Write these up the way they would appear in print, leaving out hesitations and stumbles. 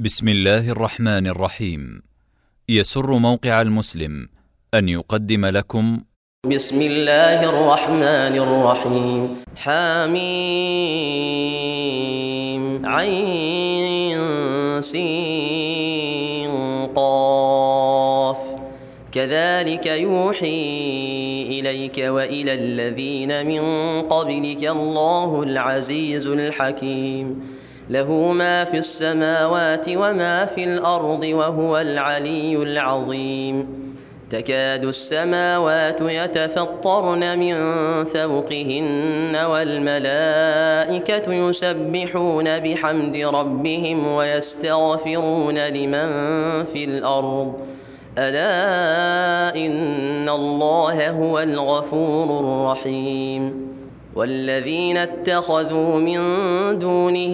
بسم الله الرحمن الرحيم. يسر موقع المسلم أن يقدم لكم بسم الله الرحمن الرحيم. حميم عين سين قاف كذلك يوحي إليك وإلى الذين من قبلك الله العزيز الحكيم. له ما في السماوات وما في الأرض وهو العلي العظيم. تكاد السماوات يتفطرن من فوقهن والملائكة يسبحون بحمد ربهم ويستغفرون لمن في الأرض ألا إن الله هو الغفور الرحيم. والذين اتخذوا من دونه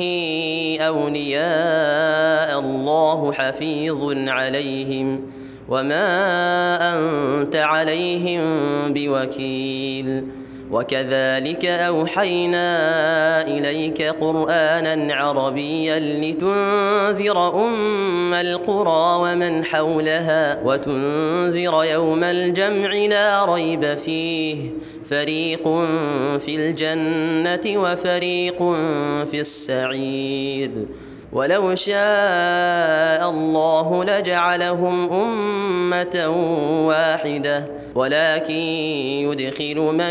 أولياء الله حفيظ عليهم وما أنت عليهم بوكيل. وكذلك أوحينا إليك قرآنا عربيا لتنذر أم القرى ومن حولها وتنذر يوم الجمع لا ريب فيه فريق في الجنة وفريق في السعير. ولو شاء الله لجعلهم أمة واحدة ولكن يدخل من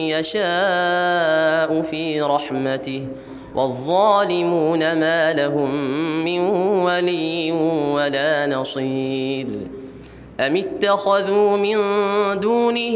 يشاء في رحمته والظالمون ما لهم من ولي ولا نصير. أم اتخذوا من دونه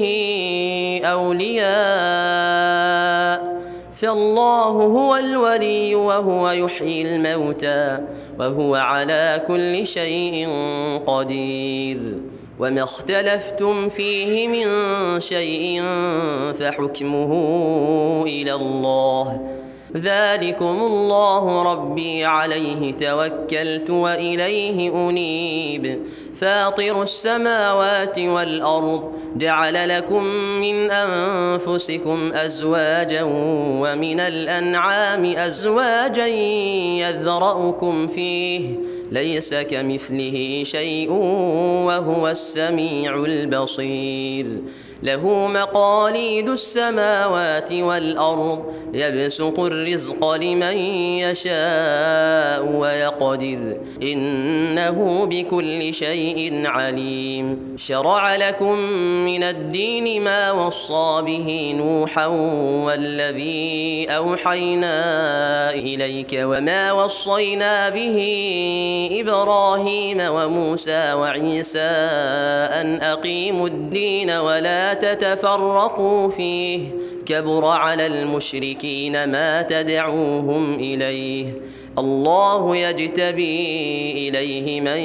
أولياء فالله هو الولي وهو يحيي الموتى وهو على كل شيء قدير. وما اختلفتم فيه من شيء فحكمه إلى الله ذلكم الله ربي عليه توكلت وإليه أنيب. فاطر السماوات والأرض جعل لكم من أنفسكم أزواجا ومن الأنعام أزواجا يذرأكم فيه ليس كمثله شيء وهو السميع البصير. له مقاليد السماوات والأرض يبسط الرزق لمن يشاء ويقدر إنه بكل شيء عليم. شرع لكم من الدين ما وصى به نوحا والذي أوحينا إليك وما وصينا به إبراهيم وموسى وعيسى أن أقيموا الدين ولا تتفرقوا فيه كبر على المشركين ما تدعوهم إليه الله يجتبي إليه من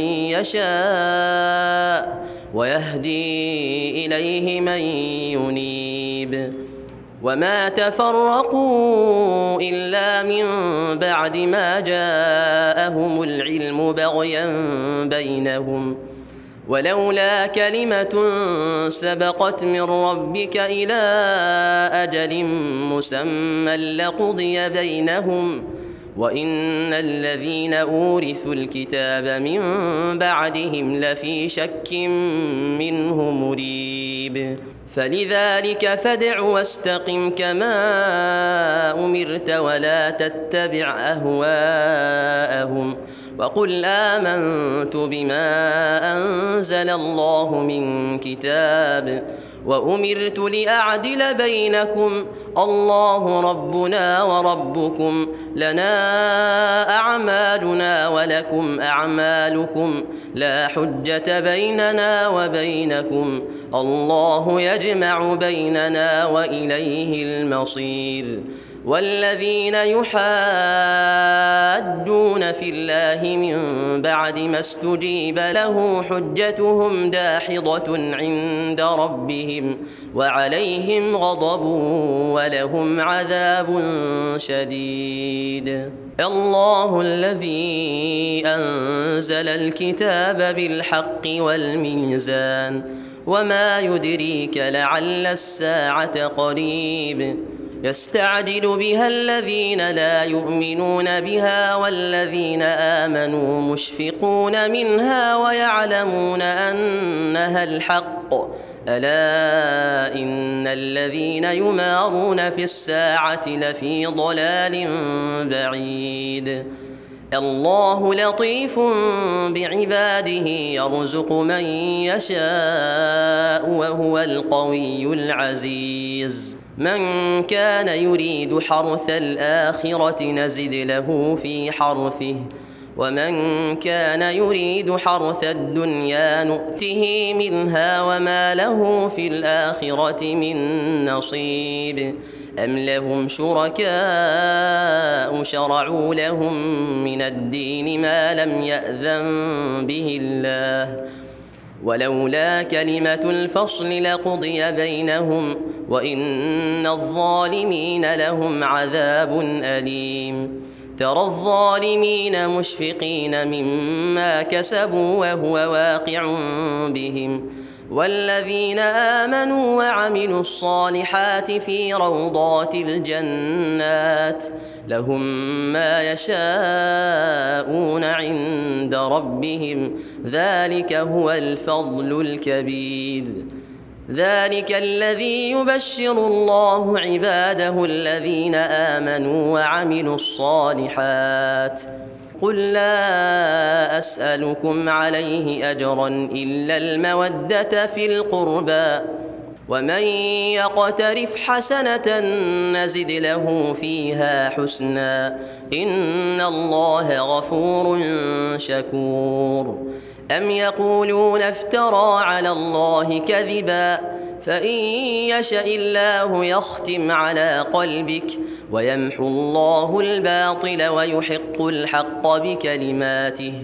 يشاء ويهدي إليه من ينيب. وما تفرقوا إلا من بعد ما جاءهم العلم بغيا بينهم ولولا كلمة سبقت من ربك إلى أجل مسمى لقضي بينهم وإن الذين أورثوا الكتاب من بعدهم لفي شك منه مريب. فلذلك فادع واستقم كما أمرت ولا تتبع أهواءهم وقل آمنت بما أنزل الله من كتاب وأمرت لأعدل بينكم الله ربنا وربكم لنا أعمالنا ولكم أعمالكم لا حجة بيننا وبينكم الله يجمع بيننا وإليه المصير. والذين يحاجون في الله من بعد ما استجيب له حجتهم داحضة عند ربهم وعليهم غضب ولهم عذاب شديد. الله الذي أنزل الكتاب بالحق والميزان وما يدريك لعل الساعة قريب. يستعجل بها الذين لا يؤمنون بها والذين آمنوا مشفقون منها ويعلمون أنها الحق ألا إن الذين يمارون في الساعة لفي ضلال بعيد الله لطيف بعباده يرزق من يشاء وهو القوي العزيز من كان يريد حرث الآخرة نزد له في حرثه ومن كان يريد حرث الدنيا نؤته منها وما له في الآخرة من نصيب أم لهم شركاء شرعوا لهم من الدين ما لم يأذن به الله ولولا كلمة الفصل لقضي بينهم وإن الظالمين لهم عذاب أليم ترى الظالمين مشفقين مما كسبوا وهو واقع بهم والذين آمنوا وعملوا الصالحات في روضات الجنات لهم ما يشاءون عند ربهم ذلك هو الفضل الكبير ذلك الذي يبشر الله عباده الذين آمنوا وعملوا الصالحات قل لا أسألكم عليه أجرا إلا المودة في القربى ومن يقترف حسنة نزد له فيها حسنا إن الله غفور شكور أم يقولون افترى على الله كذبا فإن يشأ الله يختم على قلبك ويمحو الله الباطل ويحق الحق بكلماته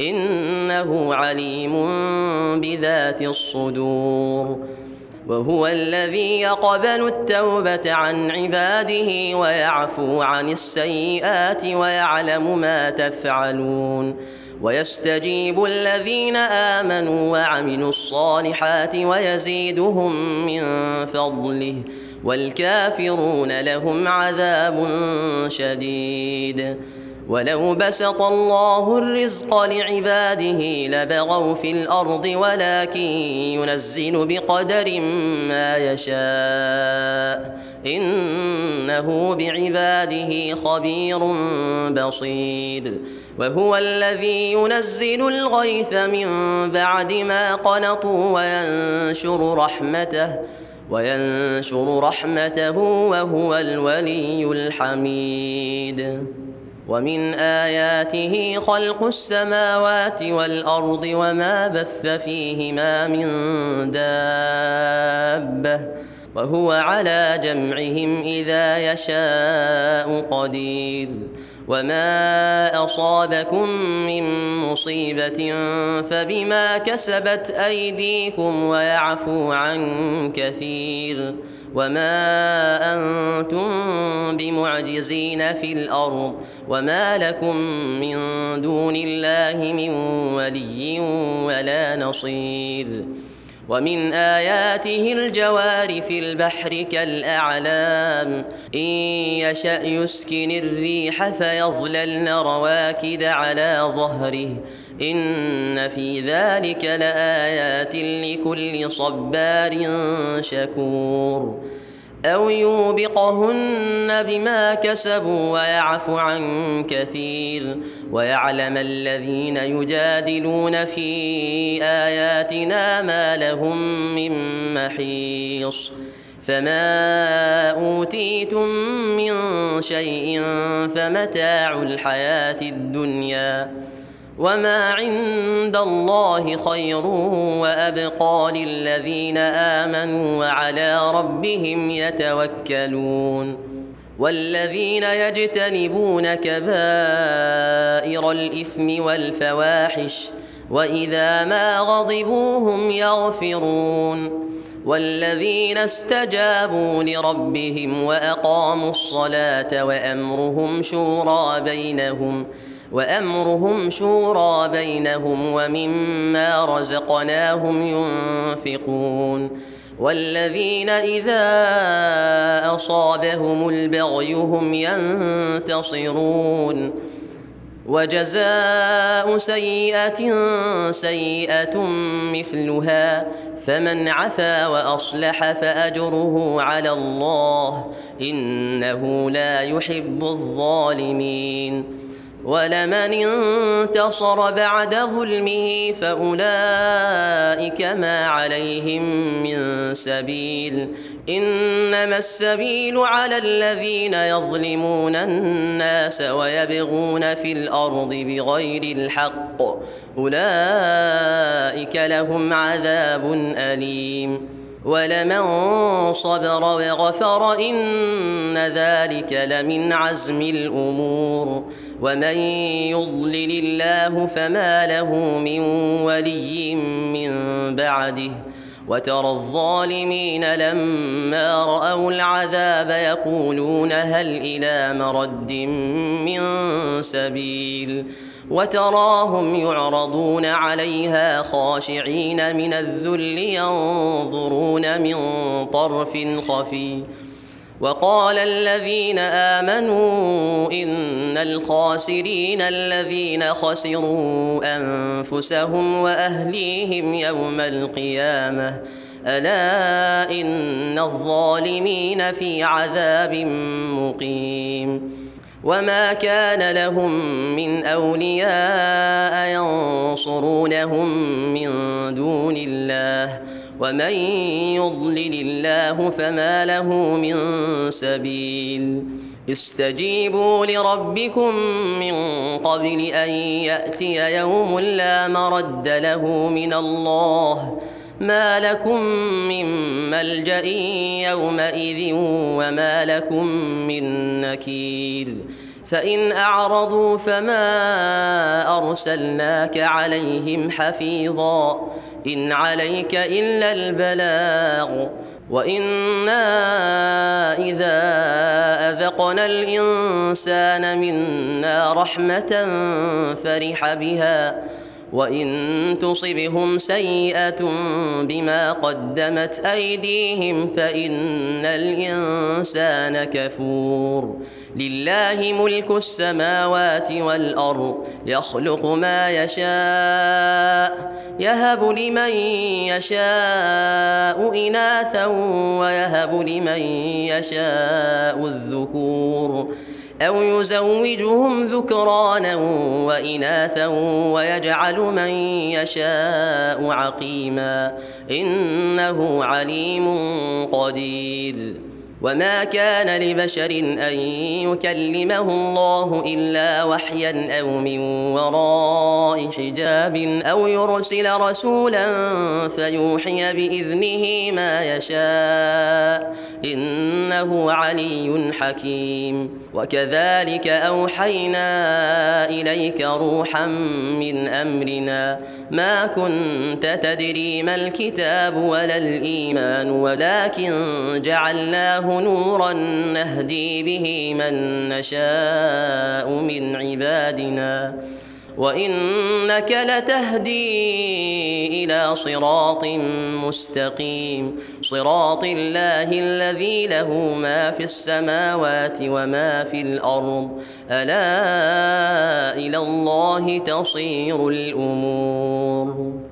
إنه عليم بذات الصدور وهو الذي يقبل التوبة عن عباده ويعفو عن السيئات ويعلم ما تفعلون ويستجيب الذين آمنوا وعملوا الصالحات ويزيدهم من فضله والكافرون لهم عذاب شديد ولو بسط الله الرزق لعباده لبغوا في الأرض ولكن ينزل بقدر ما يشاء إنه بعباده خبير بصير وهو الذي ينزل الغيث من بعد ما قنطوا وينشر رحمته وهو الولي الحميد ومن آياته خلق السماوات والأرض وما بث فيهما من دابة وهو على جمعهم إذا يشاء قدير وما أصابكم من مصيبة فبما كسبت أيديكم ويعفو عن كثير وما أنتم بمعجزين في الأرض وما لكم من دون الله من ولي ولا نصير ومن آياته الجوار في البحر كالأعلام إن يشأ يسكن الريح فيظللن رواكد على ظهره إن في ذلك لآيات لكل صبار شكور أو يوبقهن بما كسبوا ويعفو عن كثير ويعلم الذين يجادلون في آياتنا ما لهم من محيص فما أوتيتم من شيء فمتاع الحياة الدنيا وما عند الله خير وأبقى للذين آمنوا وعلى ربهم يتوكلون والذين يجتنبون كبائر الإثم والفواحش وإذا ما غضبوا هم يغفرون والذين استجابوا لربهم وأقاموا الصلاة وأمرهم شورى بينهم ومما رزقناهم ينفقون والذين إذا أصابهم البغي هم ينتصرون وجزاء سيئة سيئة مثلها فمن عفا وأصلح فأجره على الله إنه لا يحب الظالمين ولمن انتصر بعد ظلمه فأولئك ما عليهم من سبيل إنما السبيل على الذين يظلمون الناس ويبغون في الأرض بغير الحق أولئك لهم عذاب أليم ولمن صبر وغفر إن ذلك لمن عزم الأمور ومن يضلل الله فما له من ولي من بعده وترى الظالمين لما رأوا العذاب يقولون هل إلى مرد من سبيل وتراهم يعرضون عليها خاشعين من الذل ينظرون من طرف خفي وقال الذين آمنوا إن الخاسرين الذين خسروا أنفسهم وأهليهم يوم القيامة ألا إن الظالمين في عذاب مقيم وما كان لهم من أولياء ينصرونهم من دون الله ومن يضلل الله فما له من سبيل استجيبوا لربكم من قبل أن يأتي يوم لا مرد له من الله ما لكم من ملجأ يومئذ وما لكم من نكير فإن أعرضوا فما أرسلناك عليهم حفيظا إن عليك إلا البلاغ وإنا إذا أذقنا الإنسان منا رحمة فرح بها وإن تصبهم سيئة بما قدمت أيديهم فإن الإنسان كفور لله ملك السماوات والأرض يخلق ما يشاء يهب لمن يشاء إناثا ويهب لمن يشاء الذكور أو يزوجهم ذكرانا وإناثا ويجعل من يشاء عقيما إنه عليم قدير وما كان لبشر أن يكلمه الله إلا وحيا أو من وراء حجاب أو يرسل رسولا فيوحي بإذنه ما يشاء إنه علي حكيم وكذلك أوحينا إليك روحا من أمرنا ما كنت تدري ما الكتاب ولا الإيمان ولكن جعلناه نورا نهدي به من نشاء من عبادنا وإنك لتهدي إلى صراط مستقيم صراط الله الذي له ما في السماوات وما في الأرض ألا إلى الله تصير الأمور